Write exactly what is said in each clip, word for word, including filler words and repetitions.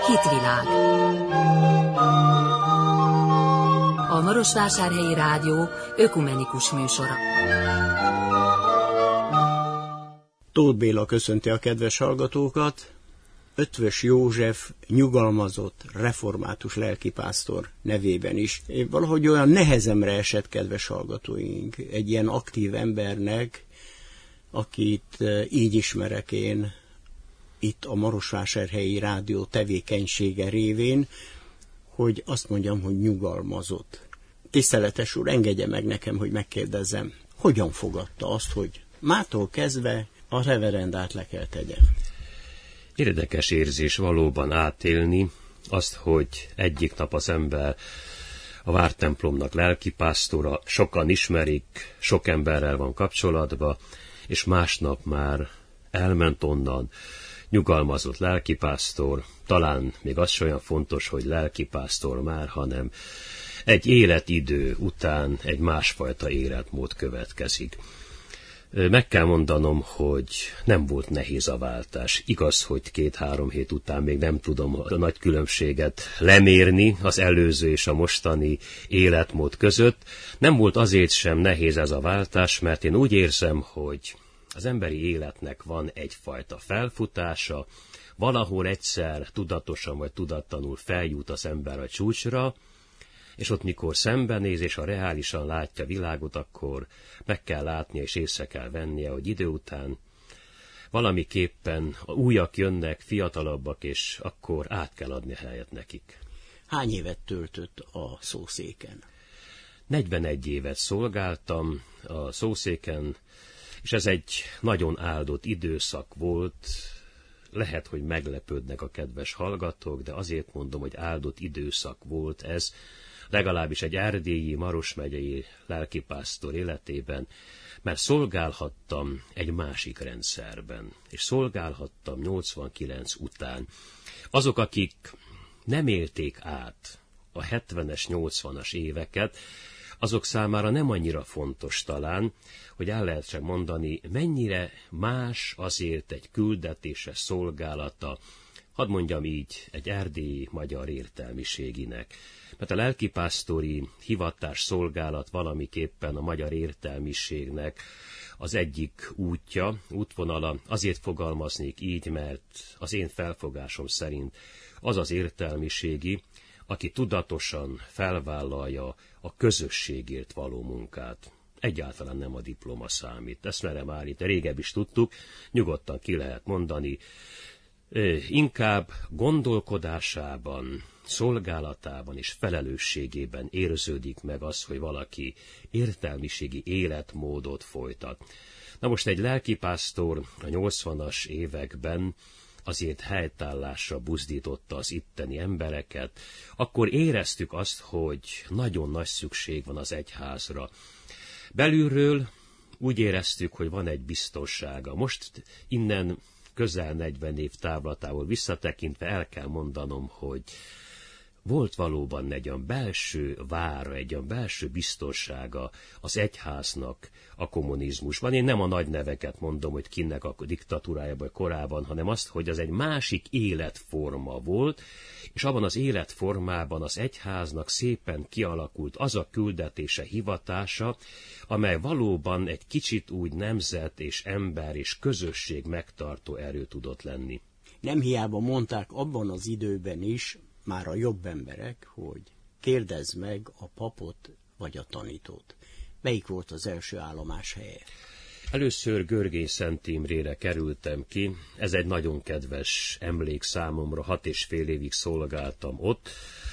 Hitvilág. A Marosvásárhelyi Rádió ökumenikus műsora. Tóth Béla köszönti a kedves hallgatókat. Eötvös József nyugalmazott református lelkipásztor nevében is. Én valahogy olyan nehezemre esett, kedves hallgatóink, egy ilyen aktív embernek, akit így ismerek én itt a Marosvásárhelyi Rádió tevékenysége révén, hogy azt mondjam, hogy nyugalmazott. Tiszteletes úr, engedje meg nekem, hogy megkérdezzem, hogyan fogadta azt, hogy mától kezdve a reverendát le kell tegyem? Érdekes érzés valóban átélni azt, hogy egyik nap az ember a vártemplomnak lelkipásztora, sokan ismerik, sok emberrel van kapcsolatban, és másnap már elment onnan, nyugalmazott lelkipásztor, talán még az sem olyan fontos, hogy lelkipásztor már, hanem egy életidő után egy másfajta életmód következik. Meg kell mondanom, hogy nem volt nehéz a váltás. Igaz, hogy két-három hét után még nem tudom a nagy különbséget lemérni az előző és a mostani életmód között. Nem volt azért sem nehéz ez a váltás, mert én úgy érzem, hogy az emberi életnek van egyfajta felfutása, valahol egyszer tudatosan vagy tudatlanul feljut az ember a csúcsra, és ott mikor szembenéz és a reálisan látja világot, akkor meg kell látnia és észre kell vennie, hogy idő után valamiképpen újak jönnek, fiatalabbak, és akkor át kell adni helyet nekik. Hány évet töltött a szószéken? negyvenegy évet szolgáltam a szószéken, és ez egy nagyon áldott időszak volt. Lehet, hogy meglepődnek a kedves hallgatók, de azért mondom, hogy áldott időszak volt ez, legalábbis egy erdélyi, Maros megyei lelkipásztor életében, mert szolgálhattam egy másik rendszerben, és szolgálhattam nyolcvankilenc után. Azok, akik nem élték át a hetvenes, nyolcvanas éveket, azok számára nem annyira fontos talán, hogy el lehet mondani, mennyire más azért egy küldetéses szolgálata, hadd mondjam így, egy erdélyi magyar értelmiséginek. Mert a lelkipásztori hivatás szolgálat valamiképpen a magyar értelmiségnek az egyik útja, útvonala, azért fogalmaznék így, mert az én felfogásom szerint az az értelmiségi, aki tudatosan felvállalja a közösségért való munkát. Egyáltalán nem a diploma számít. Ezt merem állítani, régebb is tudtuk, nyugodtan ki lehet mondani. Inkább gondolkodásában, szolgálatában és felelősségében érződik meg az, hogy valaki értelmiségi életmódot folytat. Na most egy lelkipásztor a nyolcvanas években azért helytállásra buzdította az itteni embereket, akkor éreztük azt, hogy nagyon nagy szükség van az egyházra. Belülről úgy éreztük, hogy van egy biztonsága. Most innen közel negyven év távlatából visszatekintve el kell mondanom, hogy volt valóban egy olyan belső vára, egy olyan belső biztonsága az egyháznak a kommunizmusban. Én nem a nagy neveket mondom, hogy kinek a diktatúrájában korában, hanem azt, hogy az egy másik életforma volt, és abban az életformában az egyháznak szépen kialakult az a küldetése, hivatása, amely valóban egy kicsit úgy nemzet és ember és közösség megtartó erő tudott lenni. Nem hiába mondták abban az időben is, már a jobb emberek, hogy kérdezz meg a papot vagy a tanítót. Melyik volt az első állomás helye? Először Görgény Szent Imrére kerültem ki. Ez egy nagyon kedves emlék számomra, hat és fél évig szolgáltam ott.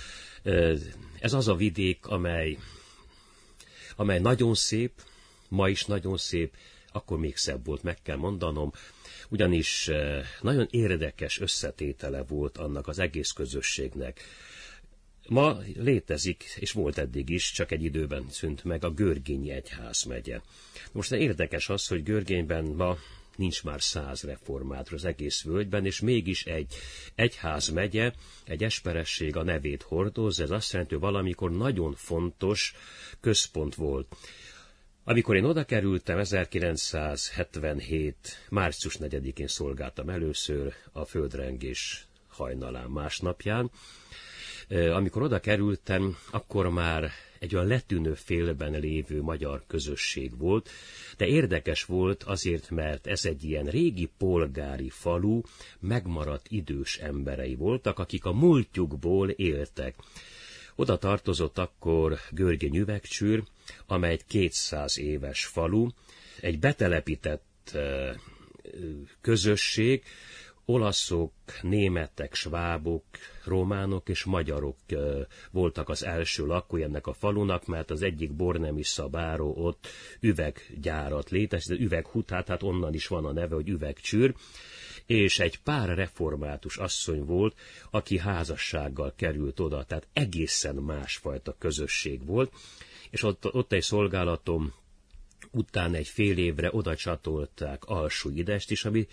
Ez az a vidék, amely, amely nagyon szép, ma is nagyon szép, akkor még szebb volt, meg kell mondanom, ugyanis nagyon érdekes összetétele volt annak az egész közösségnek. Ma létezik, és volt eddig is, csak egy időben szűnt meg a Görgényi egyházmegye. Most érdekes az, hogy Görgényben ma nincs már száz reformátor az egész völgyben, és mégis egy egyházmegye, egy esperesség a nevét hordoz, ez azt jelenti, hogy valamikor nagyon fontos központ volt. Amikor én oda kerültem, ezerkilencszázhetvenhét. március negyedikén szolgáltam először a földrengés hajnalán másnapján. Amikor oda kerültem, akkor már egy olyan letűnő félben lévő magyar közösség volt, de érdekes volt azért, mert ez egy ilyen régi polgári falu, megmaradt idős emberei voltak, akik a múltjukból éltek. Oda tartozott akkor Görgény Üvegcsűr, amely egy kétszáz éves falu, egy betelepített közösség, olaszok, németek, svábok, románok és magyarok voltak az első lakói ennek a falunak, mert az egyik Bornemissza báró ott üveggyárat létesített, üveghutát, hát onnan is van a neve, hogy Üvegcsűr, és egy pár református asszony volt, aki házassággal került oda, tehát egészen másfajta közösség volt, és ott, ott egy szolgálatom után egy fél évre oda csatolták Alsó-Idest is, ami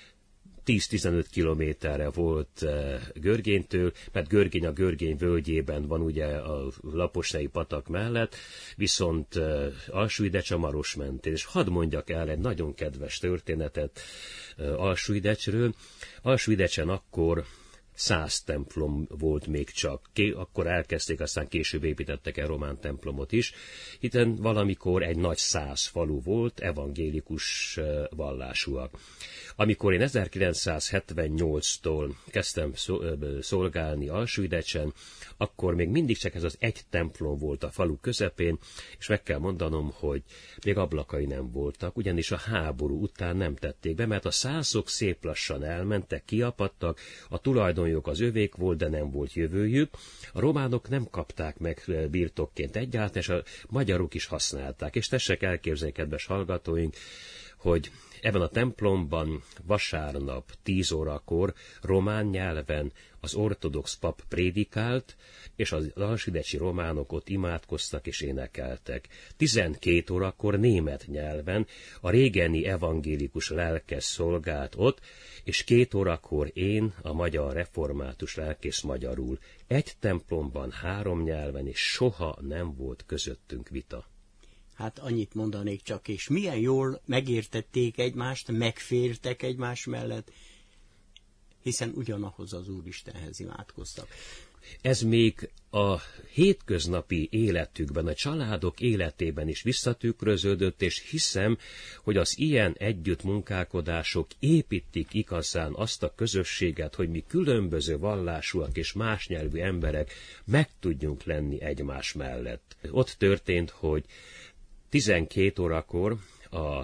tíz-tizenöt kilométerre volt Görgénytől, mert Görgény a Görgény völgyében van ugye a Laposnei patak mellett, viszont Alsó-Idecse Maros mentén. És hadd mondjak el egy nagyon kedves történetet Alsó-Idecsről. Alsó-Idecsen akkor száz templom volt még csak. Ké, akkor elkezdték, aztán később építettek el román templomot is. Itten valamikor egy nagy száz falu volt, evangélikus vallásúak. Amikor én ezerkilencszázhetvennyolctól kezdtem szolgálni Alsó-Idecsen, akkor még mindig csak ez az egy templom volt a falu közepén, és meg kell mondanom, hogy még ablakai nem voltak, ugyanis a háború után nem tették be, mert a szászok szép lassan elmentek, kiapadtak, a tulajdonjog az övék volt, de nem volt jövőjük, a románok nem kapták meg birtokként egyáltalán, és a magyarok is használták. És tessék elképzelni, kedves hallgatóink, hogy ebben a templomban vasárnap tíz órakor román nyelven az ortodox pap prédikált, és az alsó-idecsi románok ott imádkoztak és énekeltek. tizenkét órakor német nyelven a régeni evangélikus lelkész szolgált ott, és két órakor én, a magyar református lelkész magyarul. Egy templomban három nyelven, és soha nem volt közöttünk vita. Hát annyit mondanék csak, és milyen jól megértették egymást, megfértek egymás mellett, hiszen ugyanahoz az Úristenhez imádkoztak. Ez még a hétköznapi életükben, a családok életében is visszatükröződött, és hiszem, hogy az ilyen együttmunkálkodások építik igazán azt a közösséget, hogy mi különböző vallásúak és más nyelvű emberek meg tudjunk lenni egymás mellett. Ott történt, hogy tizenkét órakor a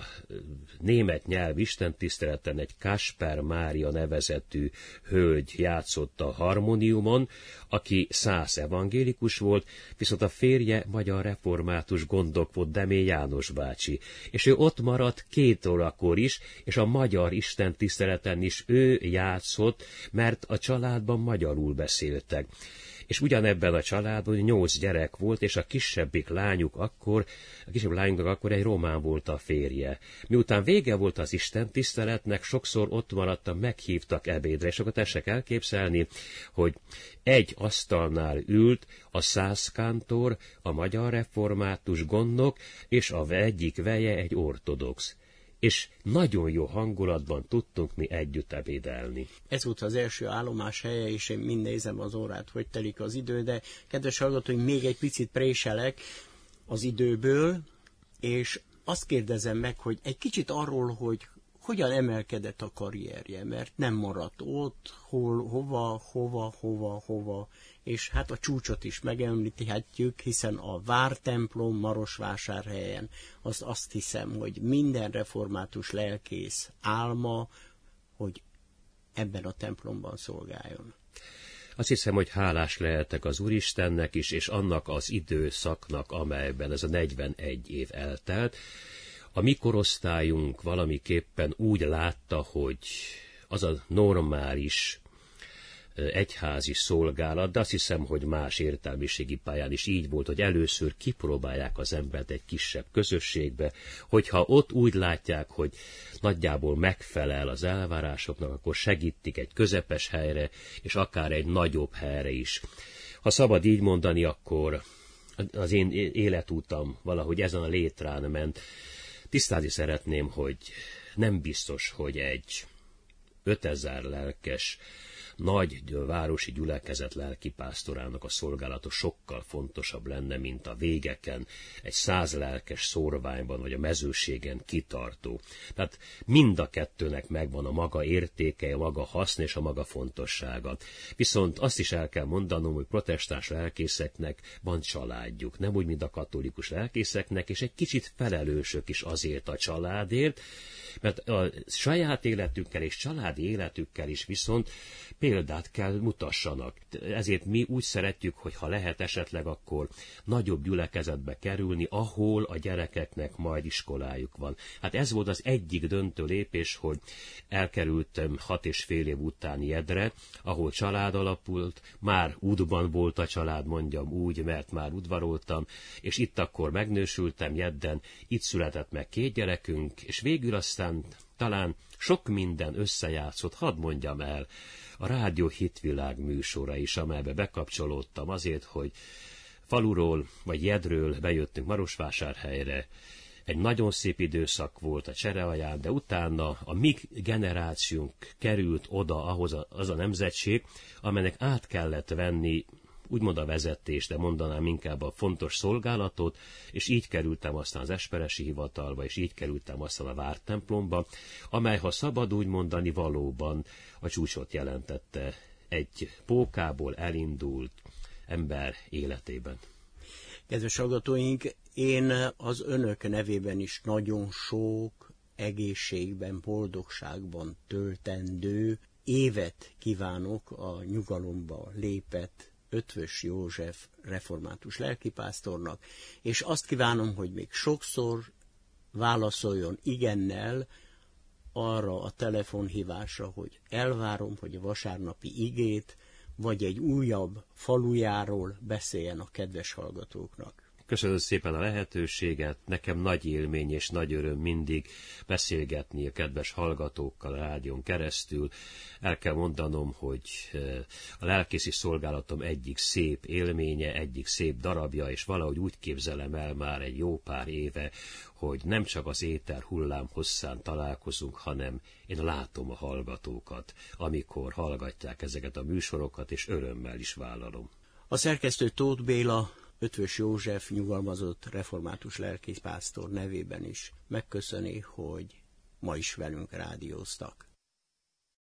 német nyelv istentiszteleten egy Kasper Mária nevezetű hölgy játszott a harmóniumon, aki szász evangélikus volt, viszont a férje magyar református gondok volt, Demé János bácsi. És ő ott maradt két órakor is, és a magyar istentiszteleten is ő játszott, mert a családban magyarul beszéltek. És ugyanebben a családban nyolc gyerek volt, és a kisebbik lányuk akkor, a kisebb lányunknak akkor egy román volt a férje. Miután vége volt az istentiszteletnek, sokszor ott maradtam, meghívtak ebédre, és akkor tessék elképzelni, hogy egy asztalnál ült a százkántor, a magyar református gondnok, és a egyik veje egy ortodox. És nagyon jó hangulatban tudtunk mi együtt ebédelni. Ez volt az első állomás helye, és én mind nézem az órát, hogy telik az idő, de kedves hallgatóink, még egy picit préselek az időből, és azt kérdezem meg, hogy egy kicsit arról, hogy hogyan emelkedett a karrierje, mert nem maradt ott, hol, hova, hova, hova, hova, és hát a csúcsot is megemlíthetjük, hiszen a vártemplom Marosvásárhelyen, azt, azt hiszem, hogy minden református lelkész álma, hogy ebben a templomban szolgáljon. Azt hiszem, hogy hálás lehetek az Úristennek is, és annak az időszaknak, amelyben ez a negyvenegy év eltelt. A mi korosztályunk valamiképpen úgy látta, hogy az a normális egyházi szolgálat, de azt hiszem, hogy más értelmiségi pályán is így volt, hogy először kipróbálják az embert egy kisebb közösségbe, hogyha ott úgy látják, hogy nagyjából megfelel az elvárásoknak, akkor segítik egy közepes helyre, és akár egy nagyobb helyre is. Ha szabad így mondani, akkor az én életútam valahogy ezen a létrán ment. Tisztázni szeretném, hogy nem biztos, hogy egy ötezer lelkes nagy városi gyülekezet lelkipásztorának a szolgálata sokkal fontosabb lenne, mint a végeken egy százlelkes szórványban vagy a mezőségen kitartó. Tehát mind a kettőnek megvan a maga értéke, a maga haszna és a maga fontossága. Viszont azt is el kell mondanom, hogy protestáns lelkészeknek van családjuk, nem úgy, mint a katolikus lelkészeknek, és egy kicsit felelősök is azért a családért, mert a saját életükkel és családi életükkel is viszont példát kell mutassanak. Ezért mi úgy szeretjük, hogy ha lehet esetleg, akkor nagyobb gyülekezetbe kerülni, ahol a gyerekeknek majd iskolájuk van. Hát ez volt az egyik döntő lépés, hogy elkerültem hat és fél év után Jedre, ahol család alapult, már útban volt a család, mondjam úgy, mert már udvaroltam, és itt akkor megnősültem Jedden, itt született meg két gyerekünk, és végül aztán talán sok minden összejátszott, hadd mondjam el, a Rádió Hitvilág műsora is, amelybe bekapcsolódtam azért, hogy faluról vagy Jedről bejöttünk Marosvásárhelyre. Egy nagyon szép időszak volt a Cserealján, de utána a mi generációnk került oda ahhoz a, az a nemzetség, amelynek át kellett venni úgymond a vezetést, de mondanám inkább a fontos szolgálatot, és így kerültem aztán az esperesi hivatalba, és így kerültem aztán a vártemplomba, amely, ha szabad úgy mondani, valóban a csúcsot jelentette egy pókából elindult ember életében. Kedves hallgatóink, én az önök nevében is nagyon sok egészségben, boldogságban töltendő évet kívánok a nyugalomba lépett Eötvös József református lelkipásztornak, és azt kívánom, hogy még sokszor válaszoljon igennel arra a telefonhívásra, hogy elvárom, hogy a vasárnapi igét, vagy egy újabb falujáról beszéljen a kedves hallgatóknak. Köszönöm szépen a lehetőséget, nekem nagy élmény és nagy öröm mindig beszélgetni a kedves hallgatókkal a rádión keresztül. El kell mondanom, hogy a lelkészi szolgálatom egyik szép élménye, egyik szép darabja, és valahogy úgy képzelem el már egy jó pár éve, hogy nem csak az éter hullám hosszán találkozunk, hanem én látom a hallgatókat, amikor hallgatják ezeket a műsorokat, és örömmel is vállalom. A szerkesztő Tóth Béla, Eötvös József nyugalmazott református lelkipásztor nevében is megköszöni, hogy ma is velünk rádióztak.